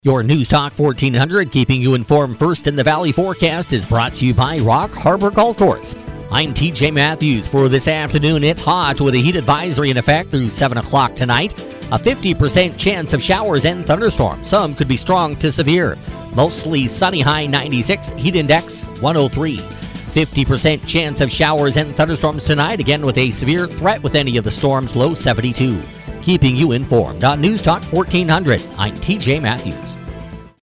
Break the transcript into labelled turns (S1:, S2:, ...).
S1: Your News Talk 1400, keeping you informed first in the Valley forecast, is brought to you by Rock Harbor Golf Course. I'm TJ Matthews. For this afternoon, it's hot with a heat advisory in effect through 7 o'clock tonight. A 50% chance of showers and thunderstorms. Some could be strong to severe. Mostly sunny, high 96, heat index 103. 50% chance of showers and thunderstorms tonight, again with a severe threat with any of the storms, low 72. Keeping you informed on News Talk 1400, I'm TJ Matthews.